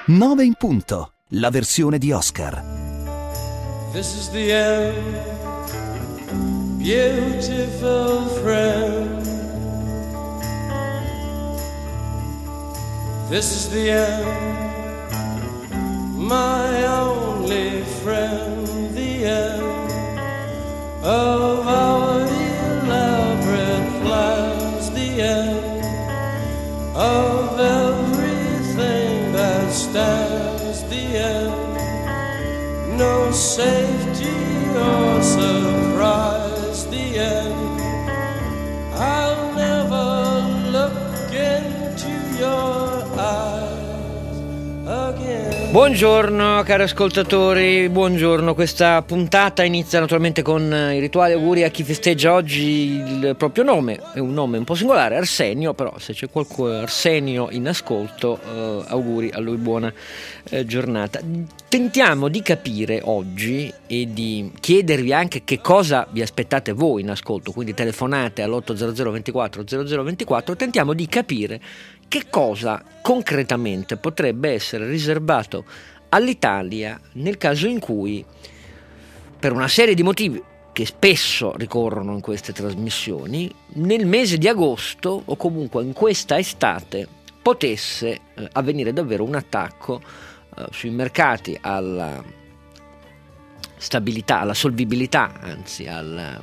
9 in punto, la versione di Oscar. This is the end, beautiful friend. This is the end, my only friend. The end of our elaborate plans. The end of everything that stands. The end, no safety or surprise. The end, I'll never look into your eyes again. Buongiorno cari ascoltatori, buongiorno. Questa puntata inizia naturalmente con i rituali auguri a chi festeggia oggi il proprio nome. È un nome un po' singolare, Arsenio, però se c'è qualcuno Arsenio in ascolto, auguri a lui, buona giornata. Tentiamo di capire oggi e di chiedervi anche che cosa vi aspettate voi in ascolto, quindi telefonate all'800 24 0024, tentiamo di capire che cosa concretamente potrebbe essere riservato all'Italia nel caso in cui, per una serie di motivi che spesso ricorrono in queste trasmissioni, nel mese di agosto o comunque in questa estate potesse avvenire davvero un attacco sui mercati alla stabilità, alla solvibilità, anzi alla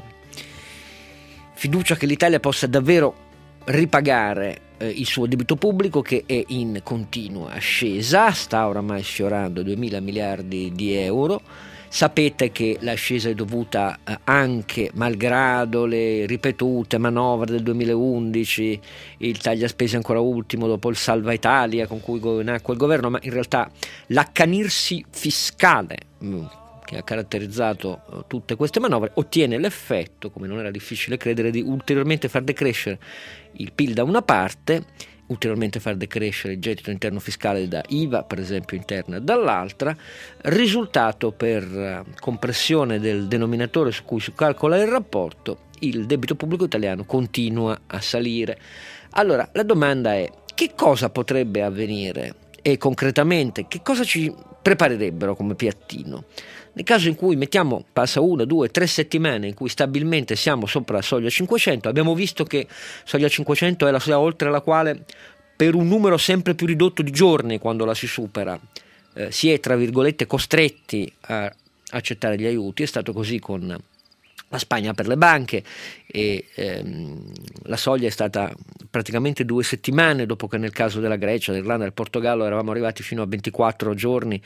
fiducia che l'Italia possa davvero ripagare il suo debito pubblico, che è in continua ascesa, sta oramai sfiorando 2.000 miliardi di euro. Sapete che l'ascesa è dovuta anche, malgrado le ripetute manovre del 2011, il tagliaspese ancora ultimo dopo il Salva Italia con cui nacque il governo, ma in realtà l'accanirsi fiscale che ha caratterizzato tutte queste manovre ottiene l'effetto, come non era difficile credere, di ulteriormente far decrescere il PIL da una parte, ulteriormente far decrescere il gettito interno fiscale da IVA, per esempio interna, dall'altra, risultato per compressione del denominatore su cui si calcola il rapporto, il debito pubblico italiano continua a salire. Allora, la domanda è: che cosa potrebbe avvenire e concretamente che cosa ci preparerebbero come piattino nel caso in cui passa 1, 2, 3 settimane in cui stabilmente siamo sopra la soglia 500. Abbiamo visto che soglia 500 è la soglia oltre la quale, per un numero sempre più ridotto di giorni, quando la si supera, si è tra virgolette costretti a accettare gli aiuti. È stato così con la Spagna per le banche e la soglia è stata praticamente 2 settimane, dopo che nel caso della Grecia, dell'Irlanda e del Portogallo eravamo arrivati fino a 24 giorni,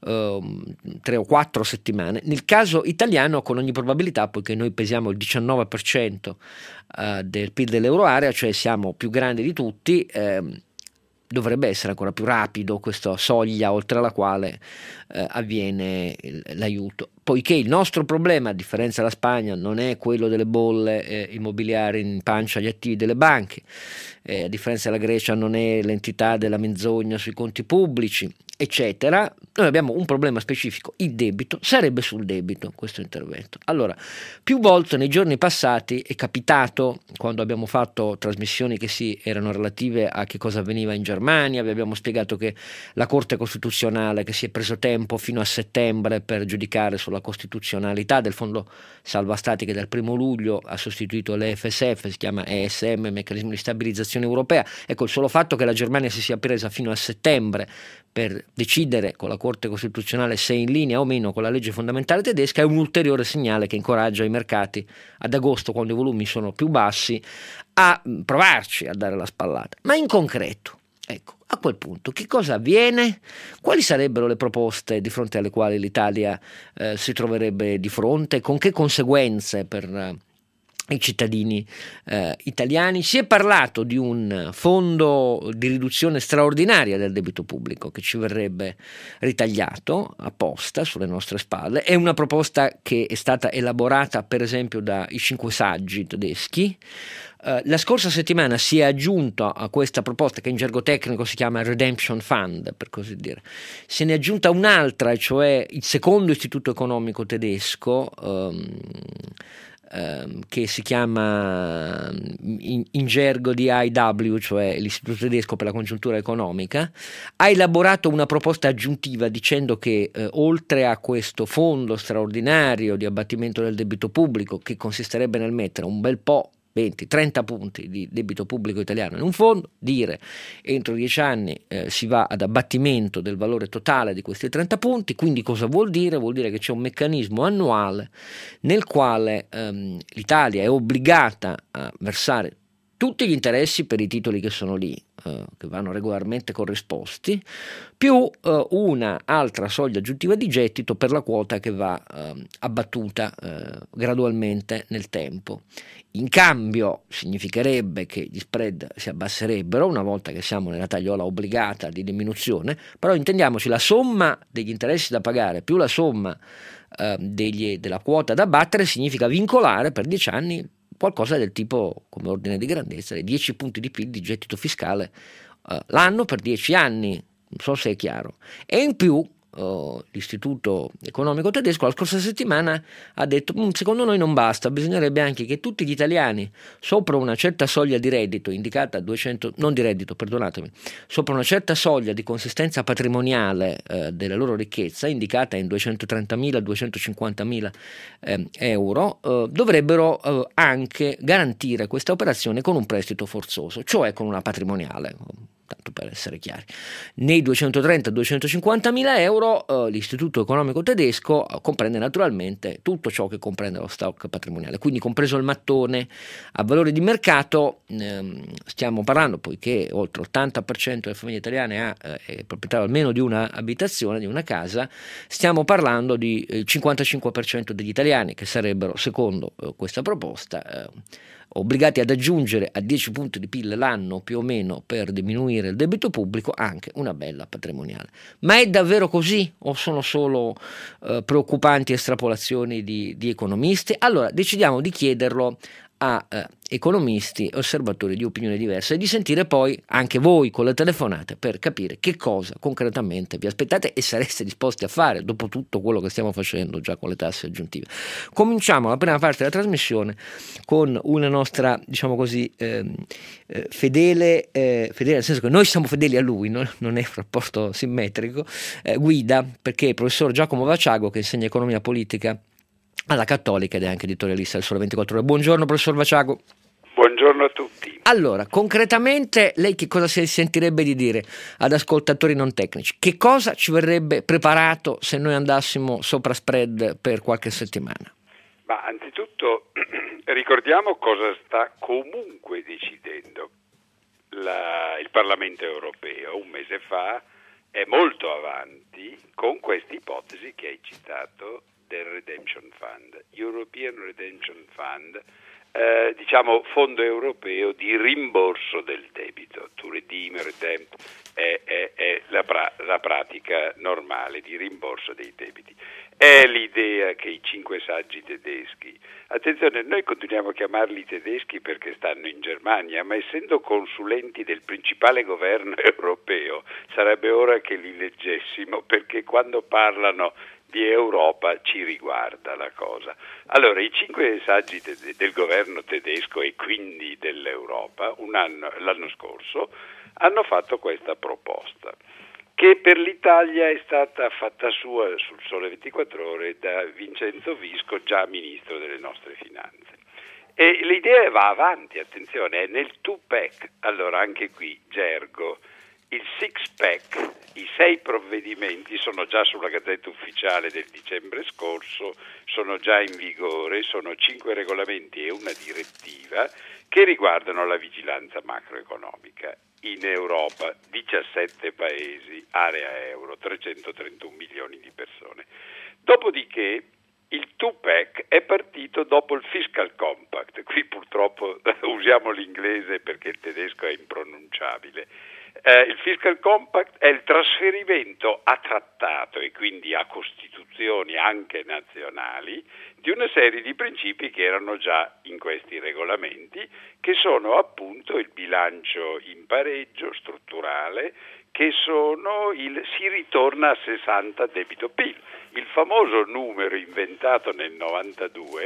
3 o 4 settimane. Nel caso italiano, con ogni probabilità, poiché noi pesiamo il 19% del PIL dell'euroarea, cioè siamo più grandi di tutti, dovrebbe essere ancora più rapido questa soglia oltre la quale avviene l'aiuto, poiché il nostro problema, a differenza della Spagna, non è quello delle bolle immobiliari in pancia agli attivi delle banche, a differenza della Grecia non è l'entità della menzogna sui conti pubblici, eccetera. Noi abbiamo un problema specifico: il debito. Sarebbe sul debito questo intervento. Allora, più volte nei giorni passati è capitato, quando abbiamo fatto trasmissioni che erano relative a che cosa avveniva in Germania, vi abbiamo spiegato che la Corte Costituzionale, che si è preso tempo fino a settembre per giudicare sulla costituzionalità del fondo salva stati, che dal 1 luglio ha sostituito l'EFSF, si chiama ESM, Meccanismo di Stabilizzazione Europea. Ecco, il solo fatto che la Germania si sia presa fino a settembre per decidere con la Corte Costituzionale se è in linea o meno con la legge fondamentale tedesca è un ulteriore segnale che incoraggia i mercati ad agosto, quando i volumi sono più bassi, a provarci a dare la spallata. Ma in concreto, ecco, a quel punto che cosa avviene? Quali sarebbero le proposte di fronte alle quali l'Italia si troverebbe di fronte? Con che conseguenze per i cittadini italiani? Si è parlato di un fondo di riduzione straordinaria del debito pubblico che ci verrebbe ritagliato apposta sulle nostre spalle. È una proposta che è stata elaborata per esempio dai 5 saggi tedeschi. La scorsa settimana si è aggiunto a questa proposta, che in gergo tecnico si chiama Redemption Fund, per così dire, se ne è aggiunta un'altra, cioè il secondo istituto economico tedesco, che si chiama in gergo di IW, cioè l'Istituto Tedesco per la Congiuntura Economica, ha elaborato una proposta aggiuntiva dicendo che oltre a questo fondo straordinario di abbattimento del debito pubblico, che consisterebbe nel mettere un bel po', 20-30 punti di debito pubblico italiano in un fondo, dire entro 10 anni si va ad abbattimento del valore totale di questi 30 punti. Quindi cosa vuol dire? Vuol dire che c'è un meccanismo annuale nel quale l'Italia è obbligata a versare tutti gli interessi per i titoli che sono lì, che vanno regolarmente corrisposti, più una altra soglia aggiuntiva di gettito per la quota che va abbattuta gradualmente nel tempo. In cambio significherebbe che gli spread si abbasserebbero una volta che siamo nella tagliola obbligata di diminuzione, però intendiamoci, la somma degli interessi da pagare più la somma della quota da abbattere significa vincolare per 10 anni qualcosa del tipo, come ordine di grandezza, 10 punti di PIL di gettito fiscale l'anno per 10 anni, non so se è chiaro. E in più l'Istituto Economico Tedesco la scorsa settimana ha detto secondo noi non basta, bisognerebbe anche che tutti gli italiani sopra una certa soglia di reddito indicata a 200, non di reddito, perdonatemi, sopra una certa soglia di consistenza patrimoniale della loro ricchezza indicata in 230.000-250.000 euro, dovrebbero anche garantire questa operazione con un prestito forzoso, cioè con una patrimoniale. Tanto per essere chiari, nei 230-250.000 euro l'Istituto Economico Tedesco comprende naturalmente tutto ciò che comprende lo stock patrimoniale, quindi compreso il mattone a valore di mercato. Stiamo parlando, poiché oltre l'80% delle famiglie italiane è proprietario almeno di una abitazione, di una casa, stiamo parlando di il 55% degli italiani che sarebbero, secondo questa proposta, obbligati ad aggiungere a 10 punti di PIL l'anno più o meno per diminuire il debito pubblico anche una bella patrimoniale. Ma è davvero così o sono solo preoccupanti estrapolazioni di economisti? Allora decidiamo di chiederlo a economisti e osservatori di opinioni diverse e di sentire poi anche voi con le telefonate per capire che cosa concretamente vi aspettate e sareste disposti a fare dopo tutto quello che stiamo facendo già con le tasse aggiuntive. Cominciamo la prima parte della trasmissione con una nostra, diciamo così, fedele nel senso che noi siamo fedeli a lui, non è un rapporto simmetrico, guida, perché il professor Giacomo Vaciago, che insegna economia politica alla Cattolica ed è anche editorialista del Sole 24 Ore. Buongiorno professor Vaciago. Buongiorno a tutti. Allora, concretamente lei che cosa si sentirebbe di dire ad ascoltatori non tecnici? Che cosa ci verrebbe preparato se noi andassimo sopra spread per qualche settimana? Ma anzitutto ricordiamo cosa sta comunque decidendo il Parlamento europeo. Un mese fa è molto avanti con questa ipotesi che hai citato del Redemption Fund, European Redemption Fund, diciamo fondo europeo di rimborso del debito. To redeem, redempt è la pratica normale di rimborso dei debiti. È l'idea che i 5 saggi tedeschi, attenzione, noi continuiamo a chiamarli tedeschi perché stanno in Germania, ma essendo consulenti del principale governo europeo sarebbe ora che li leggessimo, perché quando parlano di Europa ci riguarda la cosa. Allora, i 5 saggi del governo tedesco e quindi dell'Europa l'anno scorso hanno fatto questa proposta, che per l'Italia è stata fatta sua sul Sole 24 Ore da Vincenzo Visco, già ministro delle nostre finanze. E l'idea va avanti, attenzione, è nel 2-pack. Allora, anche qui, gergo, il 6-pack, i 6 provvedimenti sono già sulla Gazzetta Ufficiale del dicembre scorso, sono già in vigore, sono 5 regolamenti e una direttiva che riguardano la vigilanza macroeconomica. In Europa 17 paesi, area euro, 331 milioni di persone. Dopodiché il 2-pack è partito dopo il Fiscal Compact, qui purtroppo usiamo l'inglese perché il tedesco è impronunciabile. Il Fiscal Compact è il trasferimento a trattato e quindi a costituzioni anche nazionali di una serie di principi che erano già in questi regolamenti, che sono appunto il bilancio in pareggio strutturale, che si ritorna a 60 debito PIL, il famoso numero inventato nel 92,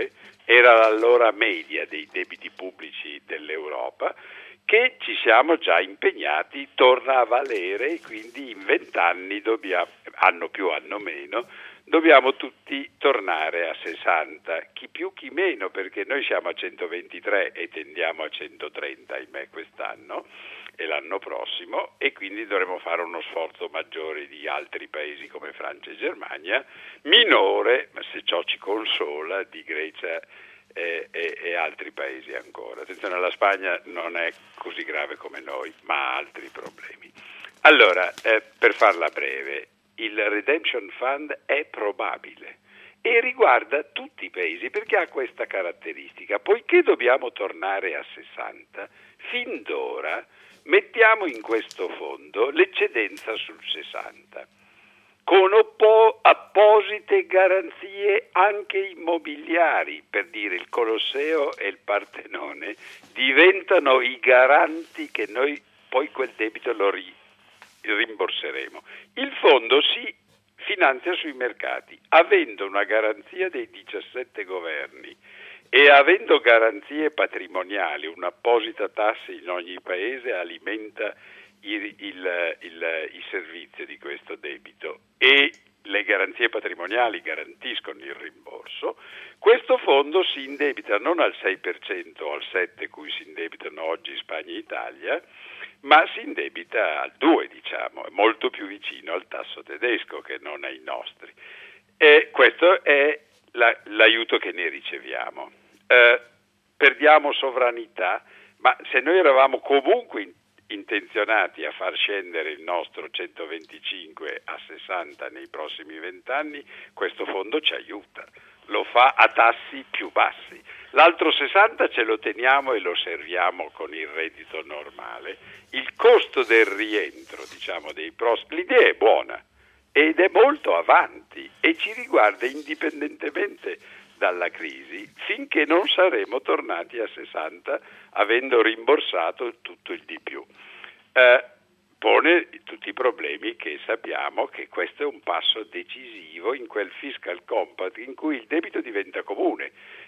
era l'allora media dei debiti pubblici dell'Europa, che ci siamo già impegnati, torna a valere, e quindi in 20 anni anno più, anno meno, dobbiamo tutti tornare a 60, chi più chi meno, perché noi siamo a 123 e tendiamo a 130, ahimè, quest'anno e l'anno prossimo, e quindi dovremo fare uno sforzo maggiore di altri paesi come Francia e Germania, minore, ma se ciò ci consola, di Grecia e altri paesi ancora. Attenzione, la Spagna non è così grave come noi, ma ha altri problemi. Allora, per farla breve, il Redemption Fund è probabile e riguarda tutti i paesi perché ha questa caratteristica. Poiché dobbiamo tornare a 60, fin d'ora mettiamo in questo fondo l'eccedenza sul 60, con apposite garanzie anche immobiliari. Per dire, il Colosseo e il Partenone diventano i garanti che noi poi quel debito lo rimborseremo. Il fondo si finanzia sui mercati, avendo una garanzia dei 17 governi e avendo garanzie patrimoniali. Un'apposita tassa in ogni paese alimenta il servizio di questo debito, e le garanzie patrimoniali garantiscono il rimborso. Questo fondo si indebita non al 6% o al 7% cui si indebitano oggi Spagna e Italia, ma si indebita al 2%, diciamo, è molto più vicino al tasso tedesco che non ai nostri. E questo è l'aiuto che ne riceviamo. Perdiamo sovranità, ma se noi eravamo comunque intenzionati a far scendere il nostro 125 a 60 nei prossimi 20 anni, questo fondo ci aiuta, lo fa a tassi più bassi. L'altro 60 ce lo teniamo e lo serviamo con il reddito normale. Il costo del rientro, diciamo, l'idea è buona ed è molto avanti e ci riguarda indipendentemente dalla crisi, finché non saremo tornati a 60 avendo rimborsato tutto il di più. Pone tutti i problemi che sappiamo, che questo è un passo decisivo in quel fiscal compact in cui il debito diventa comune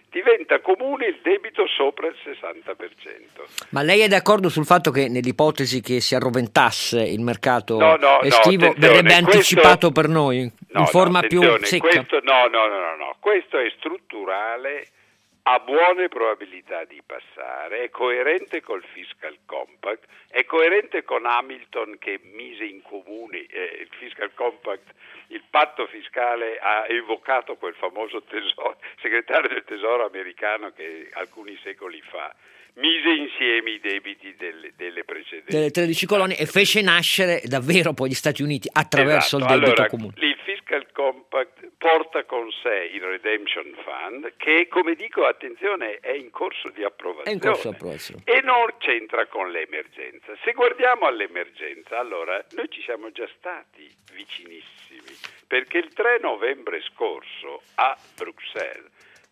il debito sopra il 60%. Ma lei è d'accordo sul fatto che nell'ipotesi che si arroventasse il mercato estivo verrebbe anticipato per noi in forma più secca? Questo è strutturale, ha buone probabilità di passare, è coerente col fiscal compact, è coerente con Hamilton che mise in comune il fiscal compact, il patto fiscale, ha evocato quel famoso segretario del tesoro americano che alcuni secoli fa mise insieme i debiti delle precedenti. Delle 13 colonie e fece nascere davvero poi gli Stati Uniti attraverso il debito comune. Il fiscal compact porta con sé il Redemption Fund che, come dico, attenzione, è in corso di approvazione. E non c'entra con l'emergenza. Se guardiamo all'emergenza, allora noi ci siamo già stati vicinissimi, perché il 3 novembre scorso a Bruxelles,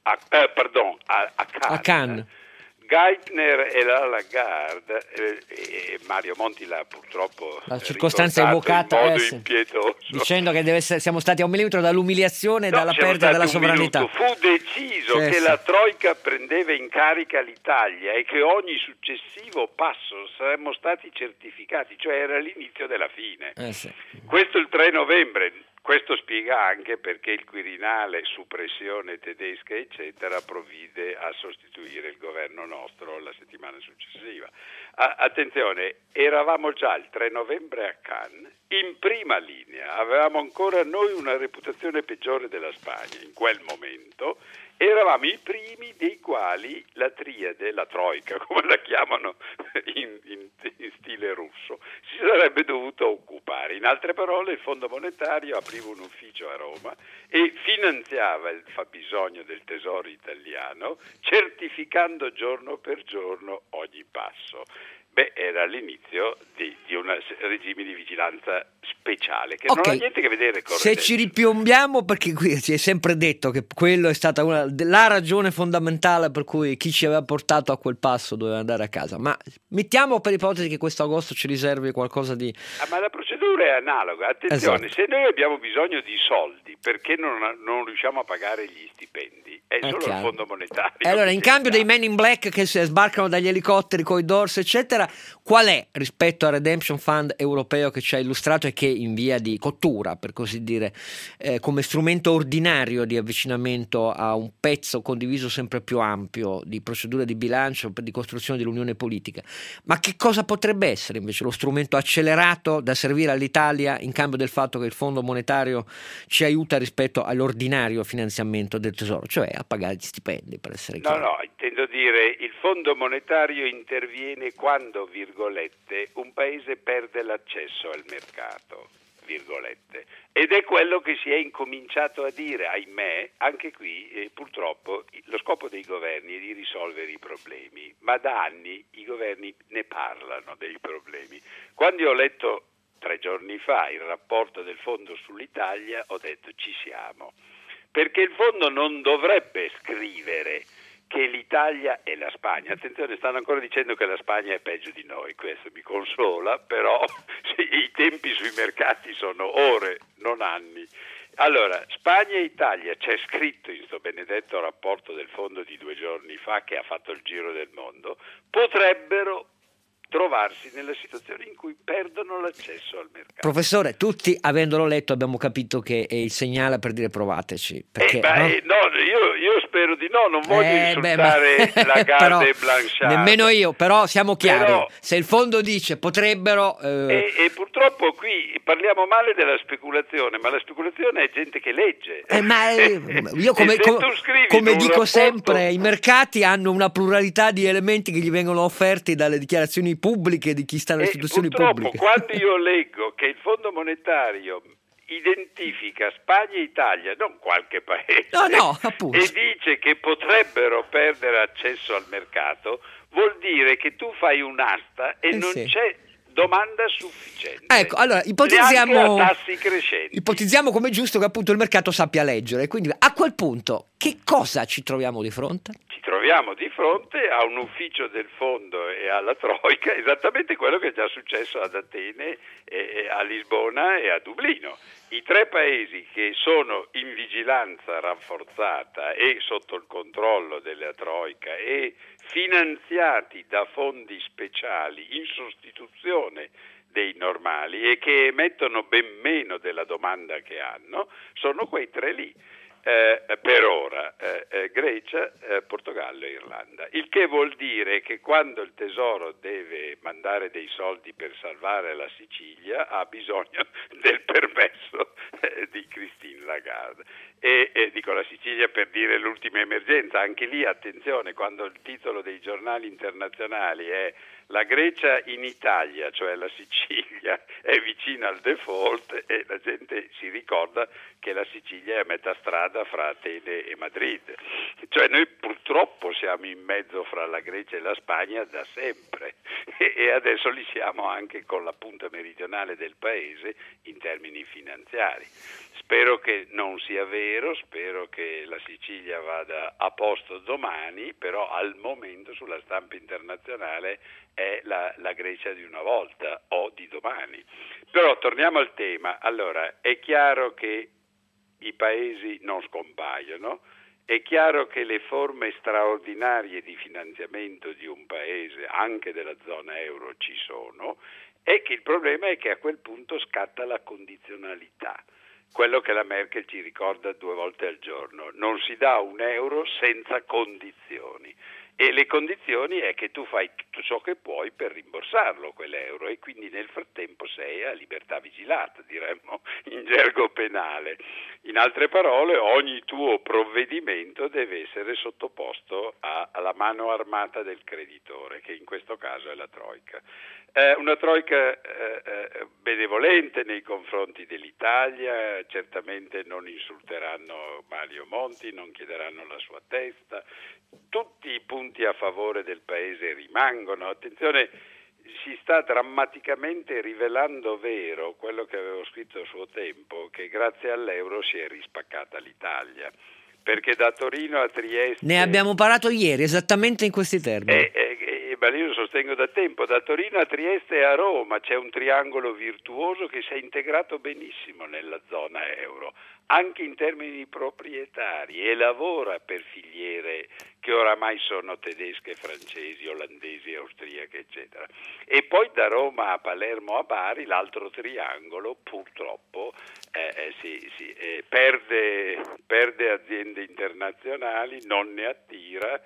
a Cannes, Geithner e la Lagarde, e Mario Monti l'ha purtroppo la circostanza evocata in modo impietoso, dicendo che siamo stati a un millimetro dall'umiliazione e dalla perdita della sovranità. Fu deciso che la Troika prendeva in carica l'Italia e che ogni successivo passo saremmo stati certificati, cioè era l'inizio della fine. Questo il 3 novembre. Questo spiega anche perché il Quirinale, su pressione tedesca eccetera, provvide a sostituire il governo nostro la settimana successiva. Attenzione, eravamo già il 3 novembre a Cannes, in prima linea, avevamo ancora noi una reputazione peggiore della Spagna in quel momento, eravamo i primi dei quali la triade, la troika come la chiamano in stile russo, si sarebbe dovuto occupare. In altre parole, il Fondo Monetario apriva un ufficio a Roma e finanziava il fabbisogno del tesoro italiano, certificando giorno per giorno ogni passo. Era l'inizio di un regime di vigilanza speciale che non ha niente a che vedere con se ci ripiombiamo, perché qui si è sempre detto che quello è stata la ragione fondamentale per cui chi ci aveva portato a quel passo doveva andare a casa, ma Mettiamo per ipotesi che questo agosto ci riservi qualcosa di... Ma la procedura è analoga, attenzione, Esatto. se noi abbiamo bisogno di soldi perché non riusciamo a pagare gli stipendi, è solo il chiaro. Fondo Monetario. E allora, in che cambio dà. dei Men in Black che sbarcano dagli elicotteri coi Doors, eccetera, qual è rispetto al Redemption Fund europeo che ci ha illustrato e che è in via di cottura, per così dire, come strumento ordinario di avvicinamento a un pezzo condiviso sempre più ampio di procedure di bilancio, di costruzione dell'unione politica? Ma che cosa potrebbe essere invece lo strumento accelerato da servire all'Italia in cambio del fatto che il Fondo Monetario ci aiuta rispetto all'ordinario finanziamento del Tesoro, cioè a pagare gli stipendi, per essere chiari? No, intendo dire il Fondo Monetario interviene quando, virgolette, un paese perde l'accesso al mercato, virgolette, ed è quello che si è incominciato a dire, ahimè, anche qui purtroppo lo scopo dei governi è di risolvere i problemi, ma da anni i governi ne parlano dei problemi. Quando io ho letto 3 giorni fa il rapporto del Fondo sull'Italia ho detto ci siamo, perché il Fondo non dovrebbe scrivere che l'Italia e la Spagna, attenzione, stanno ancora dicendo che la Spagna è peggio di noi, questo mi consola, però i tempi sui mercati sono ore, non anni. Allora, Spagna e Italia, c'è scritto in sto benedetto rapporto del Fondo di 2 giorni fa che ha fatto il giro del mondo, potrebbero trovarsi nella situazione in cui perdono l'accesso al mercato. Professore, tutti avendolo letto abbiamo capito che è il segnale per dire provateci. Perché, io spero di no, non voglio insultare Lagarde e Blanchard. Nemmeno io, però siamo chiari, Però, se il fondo dice potrebbero... E purtroppo qui parliamo male della speculazione, ma la speculazione è gente che legge. Io come dico rapporto... sempre, i mercati hanno una pluralità di elementi che gli vengono offerti dalle dichiarazioni pubbliche di chi sta nelle istituzioni pubbliche. Quando io leggo che il Fondo Monetario identifica Spagna e Italia, non qualche paese, appunto, e dice che potrebbero perdere accesso al mercato, vuol dire che tu fai un'asta e non c'è domanda sufficiente. Ecco, allora neanche a tassi crescenti. Ipotizziamo come giusto che appunto il mercato sappia leggere, quindi a quel punto che cosa ci troviamo di fronte? Ci troviamo di fronte a un ufficio del fondo e alla Troika, esattamente quello che è già successo ad Atene, a Lisbona e a Dublino. I 3 paesi che sono in vigilanza rafforzata e sotto il controllo della Troika e finanziati da fondi speciali in sostituzione dei normali e che emettono ben meno della domanda che hanno, sono quei 3 lì. Per ora Grecia, Portogallo e Irlanda, il che vuol dire che quando il Tesoro deve mandare dei soldi per salvare la Sicilia ha bisogno del permesso di Christine Lagarde e dico la Sicilia per dire l'ultima emergenza, anche lì attenzione, quando il titolo dei giornali internazionali è la Grecia in Italia, cioè la Sicilia è vicina al default e la gente si ricorda che la Sicilia è a metà strada fra Atene e Madrid, cioè noi purtroppo siamo in mezzo fra la Grecia e la Spagna da sempre e adesso li siamo anche con la punta meridionale del paese in termini finanziari. Spero che non sia vero, spero che la Sicilia vada a posto domani, però al momento sulla stampa internazionale è la Grecia di una volta o di domani. Però torniamo al tema. Allora, è chiaro che i paesi non scompaiono, è chiaro che le forme straordinarie di finanziamento di un paese, anche della zona euro, ci sono, e che il problema è che a quel punto scatta la condizionalità. Quello che la Merkel ci ricorda 2 volte al giorno, non si dà un euro senza condizioni e le condizioni è che tu fai tutto ciò che puoi per rimborsarlo quell'euro e quindi nel frattempo sei a libertà vigilata, diremmo in gergo penale. In altre parole, ogni tuo provvedimento deve essere sottoposto alla mano armata del creditore, che in questo caso è la Troika. Una Troika benevolente nei confronti dell'Italia, certamente non insulteranno Mario Monti, non chiederanno la sua testa, tutti i punti a favore del paese rimangono. Attenzione, si sta drammaticamente rivelando vero quello che avevo scritto a suo tempo, che grazie all'euro si è rispaccata l'Italia, perché da Torino a Trieste... Ne abbiamo parlato ieri, esattamente in questi termini. io lo sostengo da tempo, da Torino a Trieste e a Roma c'è un triangolo virtuoso che si è integrato benissimo nella zona euro, anche in termini proprietari, e lavora per filiere che oramai sono tedesche, francesi, olandesi, austriache, eccetera. E poi da Roma a Palermo a Bari l'altro triangolo purtroppo perde aziende internazionali, non ne attira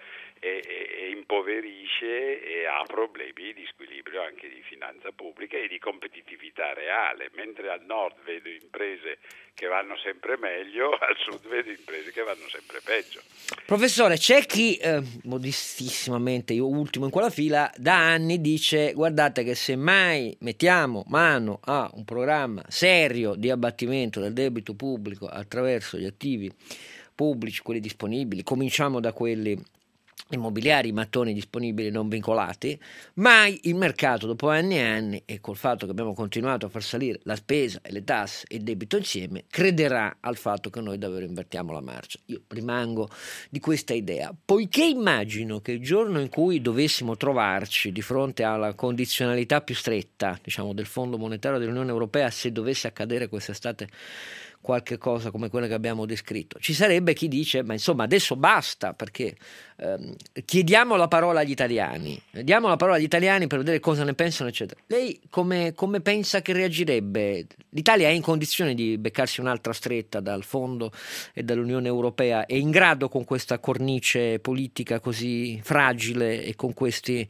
e impoverisce e ha problemi di squilibrio anche di finanza pubblica e di competitività reale, mentre al nord vedo imprese che vanno sempre meglio, al sud vedo imprese che vanno sempre peggio. Professore, c'è chi modestissimamente, io ultimo in quella fila, da anni dice: guardate che se mai mettiamo mano a un programma serio di abbattimento del debito pubblico attraverso gli attivi pubblici, quelli disponibili, cominciamo da quelli immobiliari, i mattoni disponibili non vincolati, mai il mercato dopo anni e anni, e col fatto che abbiamo continuato a far salire la spesa e le tasse e il debito insieme, crederà al fatto che noi davvero invertiamo la marcia. Io rimango di questa idea, poiché immagino che il giorno in cui dovessimo trovarci di fronte alla condizionalità più stretta, diciamo, del Fondo Monetario dell'Unione Europea, se dovesse accadere quest'estate qualche cosa come quella che abbiamo descritto, ci sarebbe chi dice: ma insomma adesso basta, perché chiediamo la parola agli italiani, diamo la parola agli italiani per vedere cosa ne pensano, eccetera. Lei come pensa che reagirebbe? L'Italia è in condizione di beccarsi un'altra stretta dal Fondo e dall'Unione Europea? È in grado, con questa cornice politica così fragile e con questi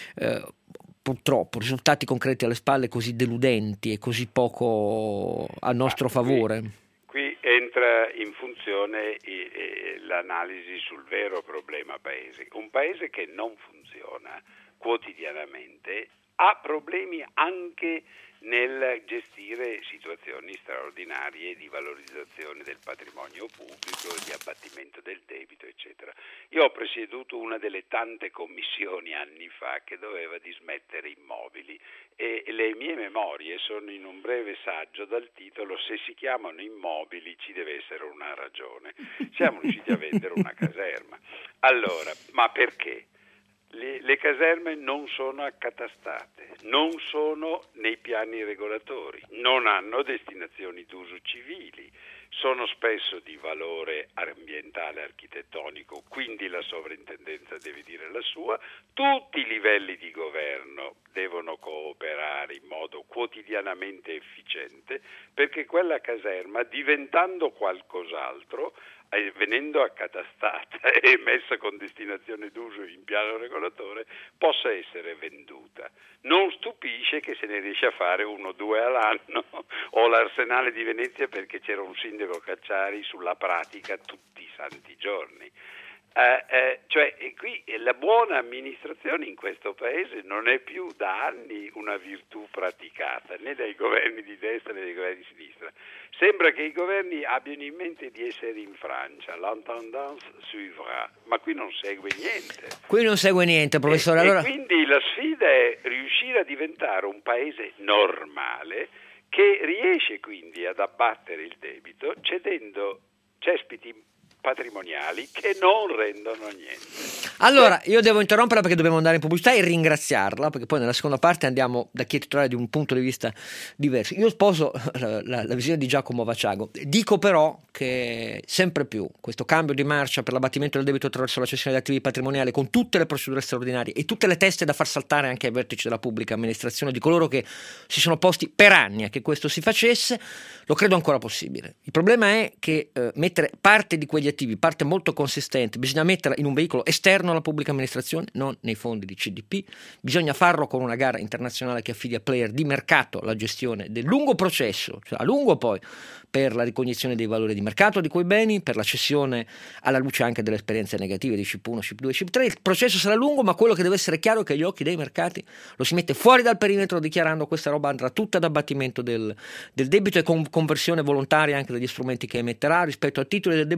purtroppo risultati concreti alle spalle così deludenti e così poco a nostro favore? Qui entra in funzione l'analisi sul vero problema paese. Un paese che non funziona quotidianamente ha problemi anche nel gestire situazioni straordinarie di valorizzazione del patrimonio pubblico, di abbattimento del debito, eccetera. Io ho presieduto una delle tante commissioni anni fa che doveva dismettere immobili, e le mie memorie sono in un breve saggio dal titolo "Se si chiamano immobili ci deve essere una ragione". Siamo riusciti a vendere una caserma. Allora, ma perché? Le caserme non sono accatastate, non sono nei piani regolatori, non hanno destinazioni d'uso civili, sono spesso di valore ambientale architettonico, quindi la sovrintendenza deve dire la sua. Tutti i livelli di governo devono cooperare in modo quotidianamente efficiente, perché quella caserma, diventando qualcos'altro, venendo accatastata e messa con destinazione d'uso in piano regolatore, possa essere venduta. Non stupisce che se ne riesce a fare 1 o 2 all'anno, o l'Arsenale di Venezia, perché c'era un sindaco Cacciari sulla pratica tutti i santi giorni. Qui la buona amministrazione in questo paese non è più da anni una virtù praticata né dai governi di destra né dai governi di sinistra. Sembra che i governi abbiano in mente di essere in Francia, l'intendance suivra, ma qui non segue niente. Qui non segue niente, professore. Allora... E quindi la sfida è riuscire a diventare un paese normale che riesce quindi ad abbattere il debito cedendo cespiti patrimoniali che non rendono niente. Allora, io devo interromperla perché dobbiamo andare in pubblicità e ringraziarla, perché poi nella seconda parte andiamo da chi è titolare di un punto di vista diverso. Io sposo la visione di Giacomo Vaciago. Dico però che sempre più questo cambio di marcia per l'abbattimento del debito attraverso la cessione di attivi patrimoniali, con tutte le procedure straordinarie e tutte le teste da far saltare anche ai vertici della pubblica amministrazione, di coloro che si sono posti per anni a che questo si facesse, lo credo ancora possibile. Il problema è che mettere parte di quegli attivi, parte molto consistente, bisogna metterla in un veicolo esterno alla pubblica amministrazione, non nei fondi di CDP. Bisogna farlo con una gara internazionale che affidi a player di mercato la gestione del lungo processo, cioè a lungo poi, per la ricognizione dei valori di mercato di quei beni, per la cessione alla luce anche delle esperienze negative di SCIP 1, SCIP 2, SCIP 3. Il processo sarà lungo, ma quello che deve essere chiaro è che agli occhi dei mercati lo si mette fuori dal perimetro, dichiarando questa roba andrà tutta ad abbattimento del debito e con conversione volontaria anche degli strumenti che emetterà rispetto a titoli del debito pubblico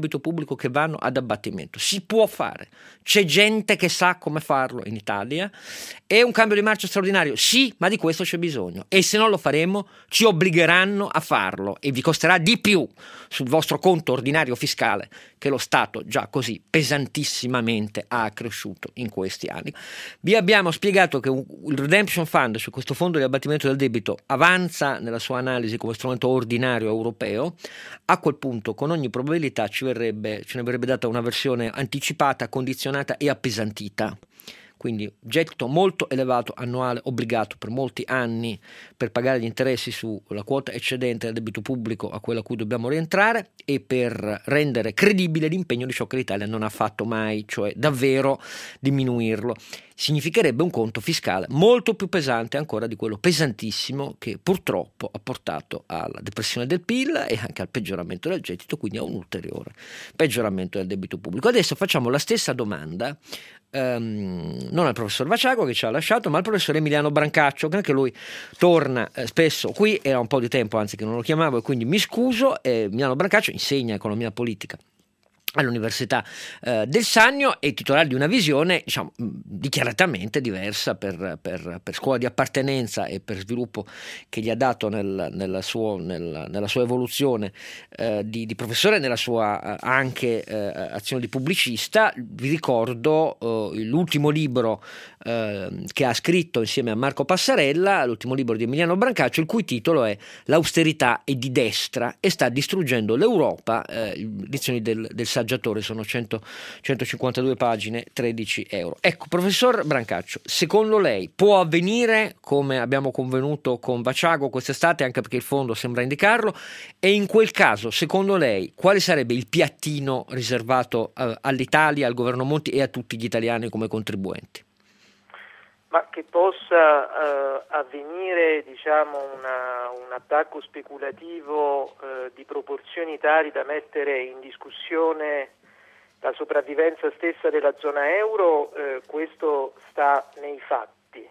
pubblico che vanno ad abbattimento. Si può fare, c'è gente che sa come farlo in Italia. È un cambio di marcia straordinario, sì, ma di questo c'è bisogno, e se non lo faremo ci obbligheranno a farlo e vi costerà di più sul vostro conto ordinario fiscale che lo Stato già così pesantissimamente ha accresciuto in questi anni. Vi abbiamo spiegato che il Redemption Fund, cioè questo fondo di abbattimento del debito, avanza nella sua analisi come strumento ordinario europeo. A quel punto, con ogni probabilità, ce ne verrebbe data una versione anticipata, condizionata e appesantita. Quindi gettito molto elevato annuale obbligato per molti anni per pagare gli interessi sulla quota eccedente del debito pubblico a quella a cui dobbiamo rientrare, e per rendere credibile l'impegno di ciò che l'Italia non ha fatto mai, cioè davvero diminuirlo. Significherebbe un conto fiscale molto più pesante ancora di quello pesantissimo che purtroppo ha portato alla depressione del PIL e anche al peggioramento del gettito, quindi a un ulteriore peggioramento del debito pubblico. Adesso facciamo la stessa domanda non al professor Vaciago che ci ha lasciato, ma al professor Emiliano Brancaccio, che anche lui torna spesso qui, era un po' di tempo anzi che non lo chiamavo e quindi mi scuso. Emiliano Brancaccio insegna economia politica all'Università del Sannio, è titolare di una visione, diciamo, dichiaratamente diversa per scuola di appartenenza e per sviluppo che gli ha dato nella sua evoluzione di professore, nella sua anche azione di pubblicista. Vi ricordo l'ultimo libro che ha scritto insieme a Marco Passarella, l'ultimo libro di Emiliano Brancaccio, il cui titolo è L'austerità è di destra e sta distruggendo l'Europa. Edizioni del Saggiatore, sono 152 pagine, 13 euro. Ecco, professor Brancaccio, secondo lei può avvenire come abbiamo convenuto con Vaciago quest'estate, anche perché il fondo sembra indicarlo, e in quel caso secondo lei quale sarebbe il piattino riservato all'Italia, al governo Monti e a tutti gli italiani come contribuenti? Ma che possa avvenire, diciamo, un attacco speculativo di proporzioni tali da mettere in discussione la sopravvivenza stessa della zona euro, questo sta nei fatti.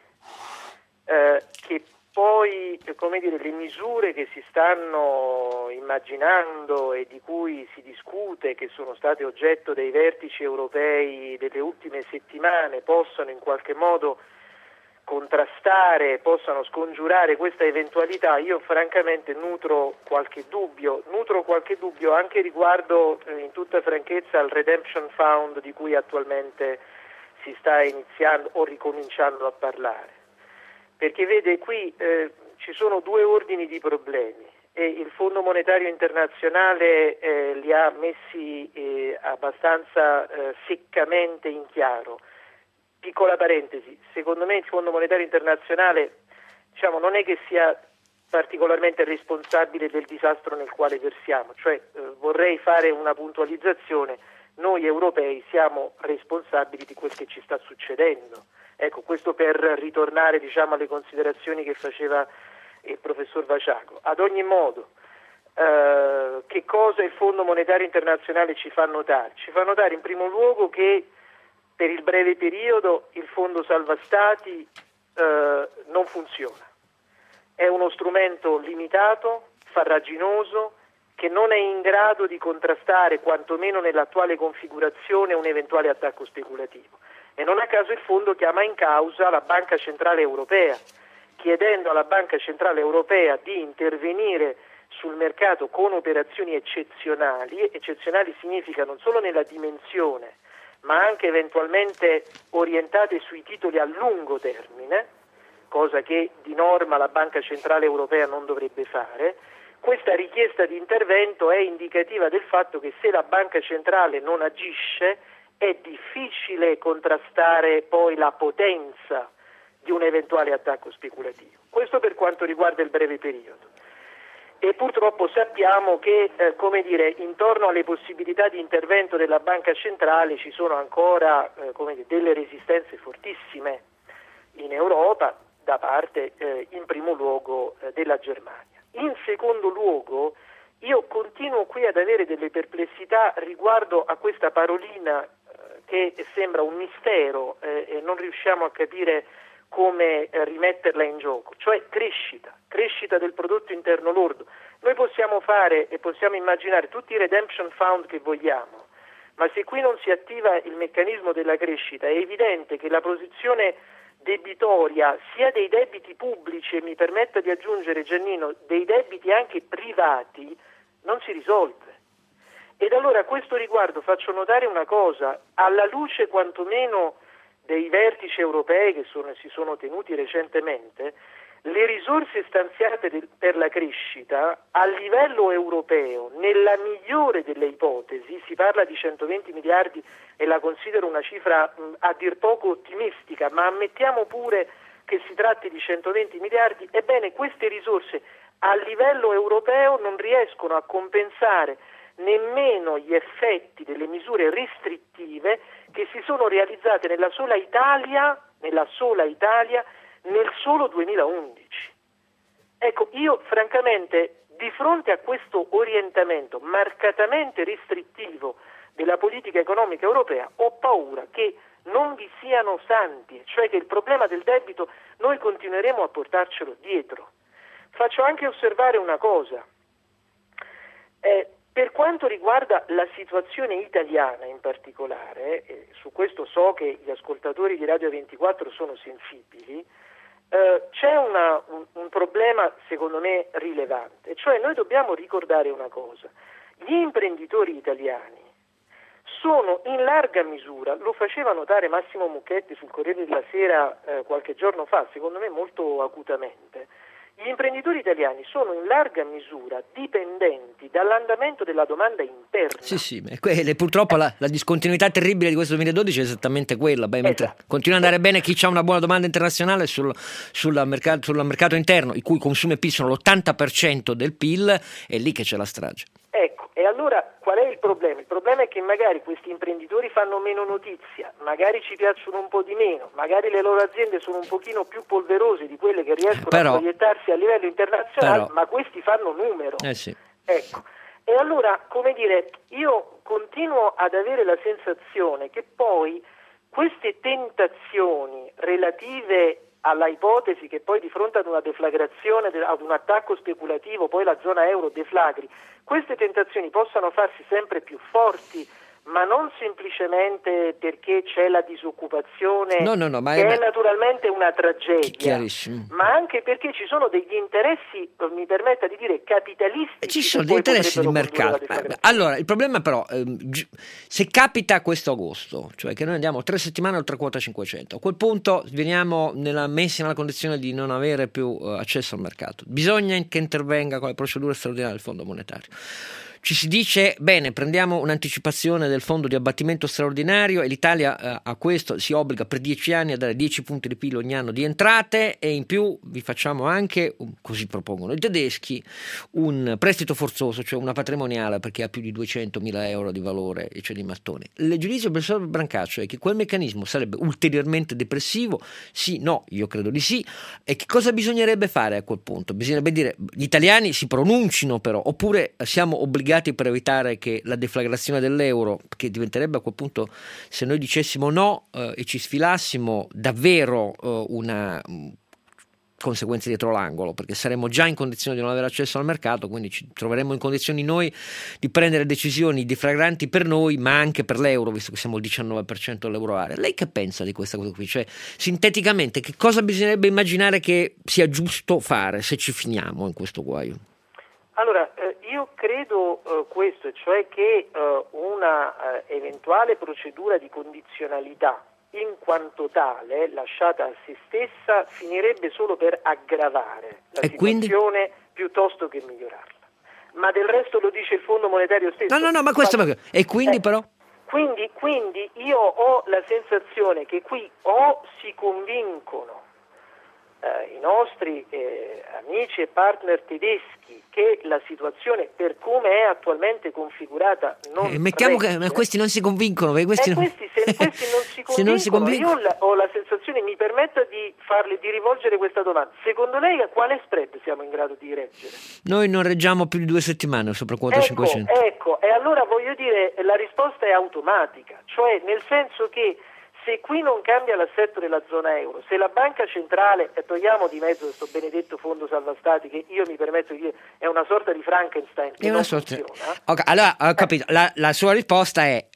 Che poi, come dire, le misure che si stanno immaginando e di cui si discute, che sono state oggetto dei vertici europei delle ultime settimane, possano in qualche modo contrastare, possano scongiurare questa eventualità, io francamente nutro qualche dubbio anche riguardo, in tutta franchezza, al Redemption Fund di cui attualmente si sta iniziando o ricominciando a parlare, perché vede qui ci sono due ordini di problemi e il Fondo Monetario Internazionale li ha messi abbastanza seccamente in chiaro. Piccola parentesi, secondo me il Fondo Monetario Internazionale, diciamo, non è che sia particolarmente responsabile del disastro nel quale versiamo, cioè vorrei fare una puntualizzazione: noi europei siamo responsabili di quel che ci sta succedendo. Ecco, questo per ritornare, diciamo, alle considerazioni che faceva il professor Vaciago. Ad ogni modo, che cosa il Fondo Monetario Internazionale ci fa notare? Ci fa notare in primo luogo che per il breve periodo il Fondo Salva Stati non funziona. È uno strumento limitato, farraginoso, che non è in grado di contrastare, quantomeno nell'attuale configurazione, un eventuale attacco speculativo. E non a caso il Fondo chiama in causa la Banca Centrale Europea, chiedendo alla Banca Centrale Europea di intervenire sul mercato con operazioni eccezionali. Eccezionali significa non solo nella dimensione, ma anche eventualmente orientate sui titoli a lungo termine, cosa che di norma la Banca Centrale Europea non dovrebbe fare. Questa richiesta di intervento è indicativa del fatto che se la Banca Centrale non agisce è difficile contrastare poi la potenza di un eventuale attacco speculativo. Questo per quanto riguarda il breve periodo. E purtroppo sappiamo che, intorno alle possibilità di intervento della Banca Centrale ci sono ancora delle resistenze fortissime in Europa da parte in primo luogo della Germania. In secondo luogo, io continuo qui ad avere delle perplessità riguardo a questa parolina che sembra un mistero e non riusciamo a capire come rimetterla in gioco, cioè crescita del prodotto interno lordo. Noi possiamo fare e possiamo immaginare tutti i redemption fund che vogliamo, ma se qui non si attiva il meccanismo della crescita è evidente che la posizione debitoria sia dei debiti pubblici e mi permetta di aggiungere, Giannino, dei debiti anche privati non si risolve. Ed allora a questo riguardo faccio notare una cosa, alla luce quantomeno dei vertici europei che si sono tenuti recentemente, le risorse stanziate per la crescita a livello europeo, nella migliore delle ipotesi, si parla di 120 miliardi e la considero una cifra a dir poco ottimistica, ma ammettiamo pure che si tratti di 120 miliardi, ebbene queste risorse a livello europeo non riescono a compensare nemmeno gli effetti delle misure restrittive che si sono realizzate nella sola Italia nel solo 2011. Ecco, io francamente di fronte a questo orientamento marcatamente restrittivo della politica economica europea ho paura che non vi siano santi, cioè che il problema del debito noi continueremo a portarcelo dietro. Faccio anche osservare una cosa. Per quanto riguarda la situazione italiana in particolare, su questo so che gli ascoltatori di Radio 24 sono sensibili, c'è un problema secondo me rilevante, cioè noi dobbiamo ricordare una cosa, gli imprenditori italiani sono in larga misura, lo faceva notare Massimo Mucchetti sul Corriere della Sera qualche giorno fa, secondo me molto acutamente, gli imprenditori italiani sono in larga misura dipendenti dall'andamento della domanda interna. Sì, purtroppo la discontinuità terribile di questo 2012 è esattamente quella. Mentre continua ad andare bene chi ha una buona domanda internazionale sul mercato interno, i cui consumi PIL sono l'80% del PIL, è lì che c'è la strage. Ecco, e allora qual è il problema? Il problema è che magari questi imprenditori fanno meno notizia, magari ci piacciono un po' di meno, magari le loro aziende sono un pochino più polverose di quelle che riescono a proiettarsi a livello internazionale, ma questi fanno numero. Sì. Ecco. E allora, come dire, io continuo ad avere la sensazione che poi queste tentazioni relative alla ipotesi che poi di fronte ad una deflagrazione, ad un attacco speculativo, poi la zona euro deflagri, queste tentazioni possano farsi sempre più forti, ma non semplicemente perché c'è la disoccupazione, che è naturalmente una tragedia, ma anche perché ci sono degli interessi, mi permetta di dire, capitalistici. Ci sono degli interessi di mercato. Allora, il problema però, se capita questo agosto, cioè che noi andiamo 3 settimane oltre quota 500, a quel punto veniamo messi nella condizione di non avere più accesso al mercato. Bisogna che intervenga con le procedure straordinarie del Fondo Monetario. Ci si dice, bene, prendiamo un'anticipazione del fondo di abbattimento straordinario e l'Italia a questo si obbliga per 10 anni a dare 10 punti di PIL ogni anno di entrate e in più vi facciamo anche, così propongono i tedeschi, un prestito forzoso, cioè una patrimoniale per chi ha più di 200.000 euro di valore e c'è di mattoni. Il giudizio del professor Brancaccio è che quel meccanismo sarebbe ulteriormente depressivo, sì, no, io credo di sì, e che cosa bisognerebbe fare a quel punto? Bisognerebbe dire, gli italiani si pronuncino però, oppure siamo obbligati per evitare che la deflagrazione dell'euro, che diventerebbe a quel punto, se noi dicessimo no e ci sfilassimo, davvero una conseguenza dietro l'angolo, perché saremmo già in condizione di non avere accesso al mercato, quindi ci troveremmo in condizioni noi di prendere decisioni deflagranti per noi, ma anche per l'euro, visto che siamo il 19% dell'euro area. Lei che pensa di questa cosa qui? Cioè, sinteticamente, che cosa bisognerebbe immaginare che sia giusto fare se ci finiamo in questo guaio? Allora, io credo questo, cioè che una eventuale procedura di condizionalità in quanto tale, lasciata a se stessa, finirebbe solo per aggravare la situazione piuttosto che migliorarla. Ma del resto lo dice il Fondo Monetario stesso. No, ma questo e quindi però? Quindi io ho la sensazione che qui o si convincono i nostri amici e partner tedeschi che la situazione per come è attualmente configurata non mettiamo che questi non si convincono, questi non si convincono, io ho la sensazione, mi permetta di rivolgere questa domanda: secondo lei a quale spread siamo in grado di reggere? Noi non reggiamo più di 2 settimane sopra quota 500. Ecco, e allora voglio dire, la risposta è automatica, cioè nel senso che se qui non cambia l'assetto della zona euro, se la banca centrale, e togliamo di mezzo questo benedetto fondo salva stati, che io mi permetto di dire è una sorta di Frankenstein che non funziona. Okay, allora ho capito, la sua risposta è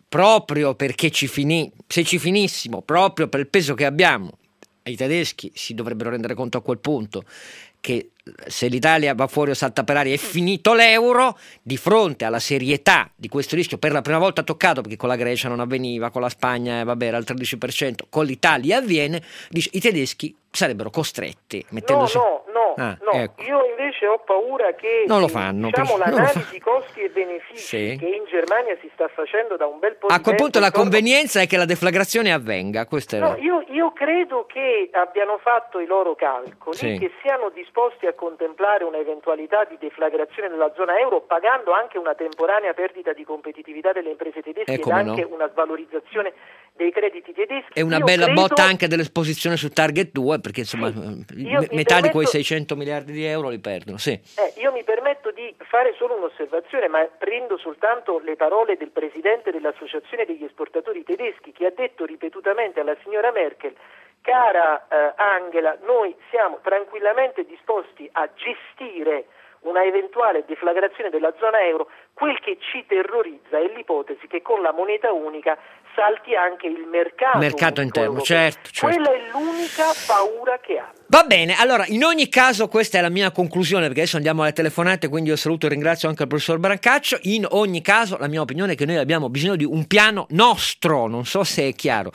proprio perché se ci finissimo, proprio per il peso che abbiamo, i tedeschi si dovrebbero rendere conto a quel punto che se l'Italia va fuori o salta per aria è finito l'euro. Di fronte alla serietà di questo rischio, per la prima volta toccato, perché con la Grecia non avveniva, con la Spagna era il 13%, con l'Italia avviene, dice, i tedeschi sarebbero costretti mettendosi... No, ecco. io invece ho paura che non lo fanno, l'analisi costi e benefici che in Germania si sta facendo da un bel po' di tempo. A quel punto la convenienza è che la deflagrazione avvenga. Io credo che abbiano fatto i loro calcoli, che siano disposti a contemplare un'eventualità di deflagrazione della zona euro, pagando anche una temporanea perdita di competitività delle imprese tedesche ed anche una svalorizzazione dei crediti tedeschi. E una bella botta anche dell'esposizione su Target 2, perché insomma metà di quei 600 miliardi di euro li perdono. Io mi permetto di fare solo un'osservazione, ma prendo soltanto le parole del presidente dell'Associazione degli esportatori tedeschi, che ha detto ripetutamente alla signora Merkel: cara Angela, noi siamo tranquillamente disposti a gestire una eventuale deflagrazione della zona euro. Quel che ci terrorizza è l'ipotesi che con la moneta unica salti anche il mercato interno, europeo. Certo. Quella è l'unica paura che hanno. Va bene, allora in ogni caso questa è la mia conclusione, perché adesso andiamo alle telefonate, quindi io saluto e ringrazio anche il professor Brancaccio. In ogni caso la mia opinione è che noi abbiamo bisogno di un piano nostro, non so se è chiaro.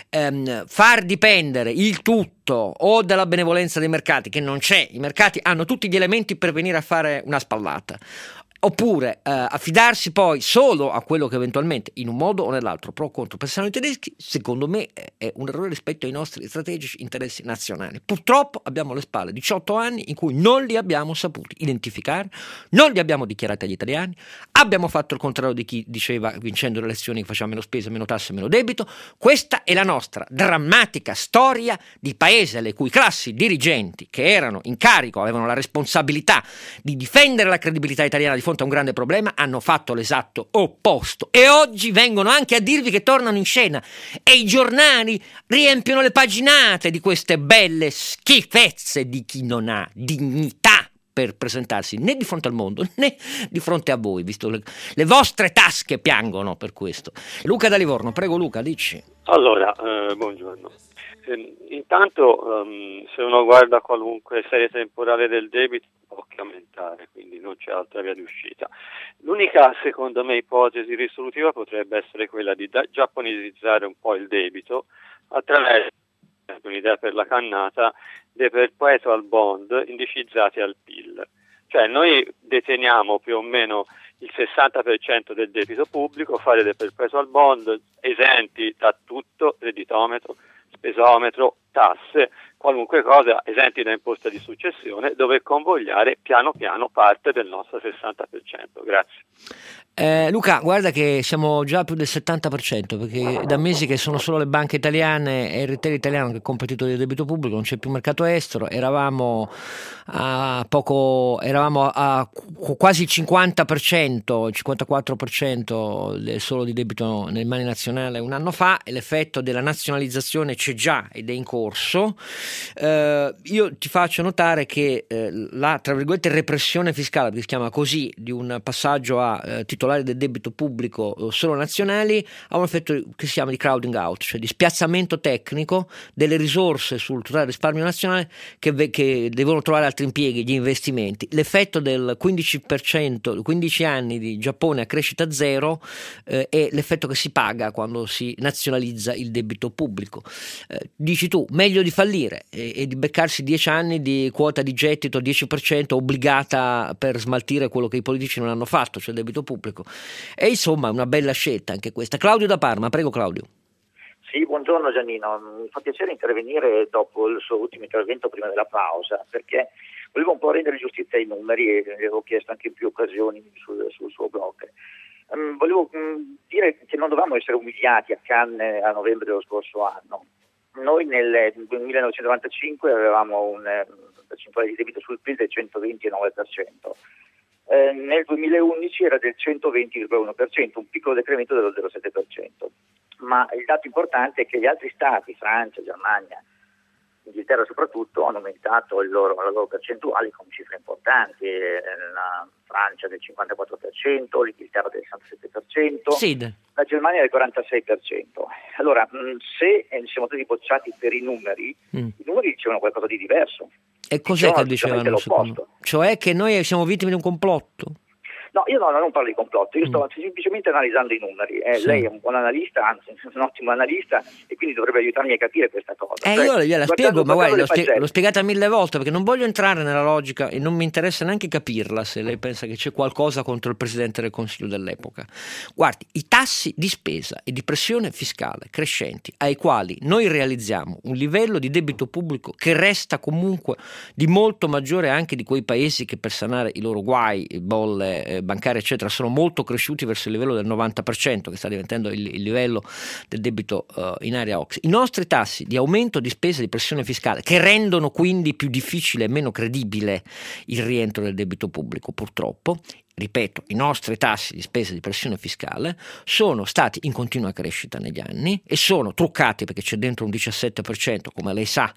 Far dipendere il tutto o dalla benevolenza dei mercati, che non c'è, i mercati hanno tutti gli elementi per venire a fare una spallata, oppure affidarsi poi solo a quello che eventualmente in un modo o nell'altro pro o contro pensano i tedeschi, secondo me è un errore rispetto ai nostri strategici interessi nazionali. Purtroppo abbiamo alle spalle 18 anni in cui non li abbiamo saputi identificare, non li abbiamo dichiarati agli italiani, abbiamo fatto il contrario di chi diceva vincendo le elezioni che facciamo meno spese, meno tasse, meno debito. Questa è la nostra drammatica storia di paese le cui classi dirigenti, che erano in carico, avevano la responsabilità di difendere la credibilità italiana di fronte a un grande problema, hanno fatto l'esatto opposto e oggi vengono anche a dirvi che tornano in scena e i giornali riempiono le paginate di queste belle schifezze di chi non ha dignità per presentarsi né di fronte al mondo né di fronte a voi, visto le vostre tasche piangono per questo. Luca da Livorno, prego Luca, dici. Allora, buongiorno. Intanto se uno guarda qualunque serie temporale del debito può che aumentare, quindi non c'è altra via d'uscita. L'unica, secondo me, ipotesi risolutiva potrebbe essere quella di giapponesizzare un po' il debito attraverso un'idea per la cannata dei perpetual bond indicizzati al PIL. Cioè noi deteniamo più o meno il 60% del debito pubblico, fare dei perpetual bond esenti da tutto, redditometro, spesometro, tasse, qualunque cosa, esenti da imposta di successione, dove convogliare piano piano parte del nostro 60%. Grazie. Luca, guarda che siamo già più del 70%, perché da mesi che sono solo le banche italiane e il retail italiano che compra titoli di debito pubblico, non c'è più mercato estero, eravamo a quasi il 50%, il 54% solo di debito nelle mani nazionali un anno fa, e l'effetto della nazionalizzazione c'è già ed è in corso. Io ti faccio notare che la, tra virgolette, repressione fiscale, perché si chiama così, di un passaggio a titolari del debito pubblico solo nazionali, ha un effetto che si chiama di crowding out, cioè di spiazzamento tecnico delle risorse sul totale risparmio nazionale che devono trovare altri impieghi, gli investimenti. L'effetto del 15%, 15 anni di Giappone a crescita zero è l'effetto che si paga quando si nazionalizza il debito pubblico. Dici tu, meglio di fallire e di beccarsi 10 anni di quota di gettito 10% obbligata per smaltire quello che i politici non hanno fatto, cioè il debito pubblico. E insomma una bella scelta anche questa. Claudio da Parma, prego Claudio. Sì, buongiorno Giannino, mi fa piacere intervenire dopo il suo ultimo intervento prima della pausa, perché volevo un po' rendere giustizia ai numeri e avevo chiesto anche in più occasioni sul suo blog. Volevo dire che non dovevamo essere umiliati a Cannes a novembre dello scorso anno. Noi nel 1995 avevamo un percentuale di debito sul PIL del 129%. Nel 2011 era del 120,1%, un piccolo decremento dello 0,7%. Ma il dato importante è che gli altri stati, Francia, Germania, Inghilterra soprattutto hanno aumentato la loro percentuali con cifre importanti, la Francia del 54%, l'Inghilterra del 67%, Sì. la Germania del 46%. Allora, se siamo stati bocciati per i numeri dicevano qualcosa di diverso. E cos'è che dicevano? L'opposto. Cioè che noi siamo vittime di un complotto? No, io non parlo di complotto, io sto semplicemente analizzando i numeri. Sì. Lei è un buon analista, anzi un ottimo analista, e quindi dovrebbe aiutarmi a capire questa cosa. Io gliela spiego, ma guardi, l'ho spiegata 1000 volte, perché non voglio entrare nella logica e non mi interessa neanche capirla se lei pensa che c'è qualcosa contro il Presidente del Consiglio dell'epoca. Guardi, i tassi di spesa e di pressione fiscale crescenti, ai quali noi realizziamo un livello di debito pubblico che resta comunque di molto maggiore anche di quei paesi che per sanare i loro guai, bolle bancarie eccetera, sono molto cresciuti verso il livello del 90%, che sta diventando il livello del debito in area OCSE. I nostri tassi di aumento di spesa e di pressione fiscale, che rendono quindi più difficile e meno credibile il rientro del debito pubblico, purtroppo, ripeto, i nostri tassi di spesa e di pressione fiscale sono stati in continua crescita negli anni e sono truccati, perché c'è dentro un 17%, come lei sa,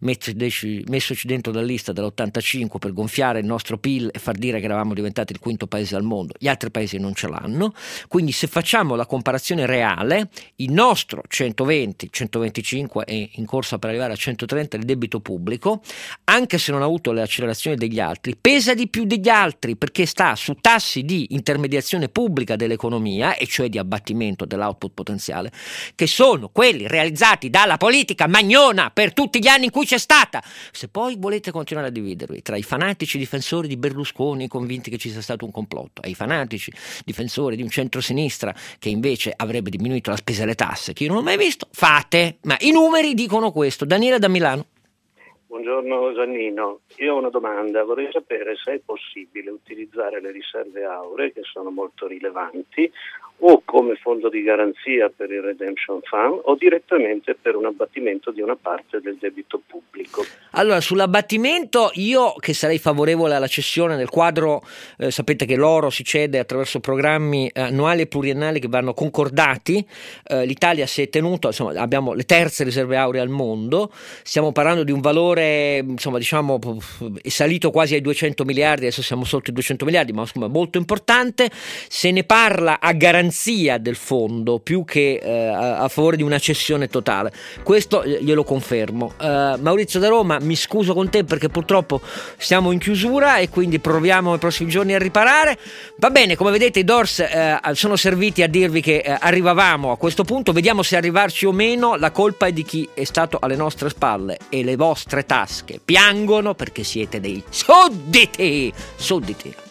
messoci dentro dall'Istat dell'85 per gonfiare il nostro PIL e far dire che eravamo diventati il quinto paese al mondo. Gli altri paesi non ce l'hanno, quindi se facciamo la comparazione reale, il nostro 120, 125 è in corsa per arrivare a 130 di debito pubblico, anche se non ha avuto le accelerazioni degli altri, pesa di più degli altri, perché sta su tassi di intermediazione pubblica dell'economia, e cioè di abbattimento dell'output potenziale, che sono quelli realizzati dalla politica magnona per tutti gli anni in cui c'è stata. Se poi volete continuare a dividervi tra i fanatici difensori di Berlusconi convinti che ci sia stato un complotto e i fanatici difensori di un centrosinistra che invece avrebbe diminuito la spesa e le tasse, che io non ho mai visto, fate, ma i numeri dicono questo. Daniele da Milano. Buongiorno Giannino, io ho una domanda, vorrei sapere se è possibile utilizzare le riserve auree, che sono molto rilevanti, o come fondo di garanzia per il Redemption Fund o direttamente per un abbattimento di una parte del debito pubblico. Allora, sull'abbattimento io che sarei favorevole alla cessione nel quadro, sapete che l'oro si cede attraverso programmi annuali e pluriennali che vanno concordati, l'Italia si è tenuto, insomma abbiamo le terze riserve auree al mondo, stiamo parlando di un valore, insomma diciamo è salito quasi ai 200 miliardi, adesso siamo sotto i 200 miliardi, ma insomma molto importante, se ne parla a garanzia del fondo più che a favore di una cessione totale, questo glielo confermo. Maurizio da Roma, mi scuso con te perché purtroppo siamo in chiusura e quindi proviamo nei prossimi giorni a riparare. Va bene, come vedete i Doors sono serviti a dirvi che arrivavamo a questo punto, vediamo se arrivarci o meno, la colpa è di chi è stato alle nostre spalle e le vostre tasche piangono perché siete dei sudditi.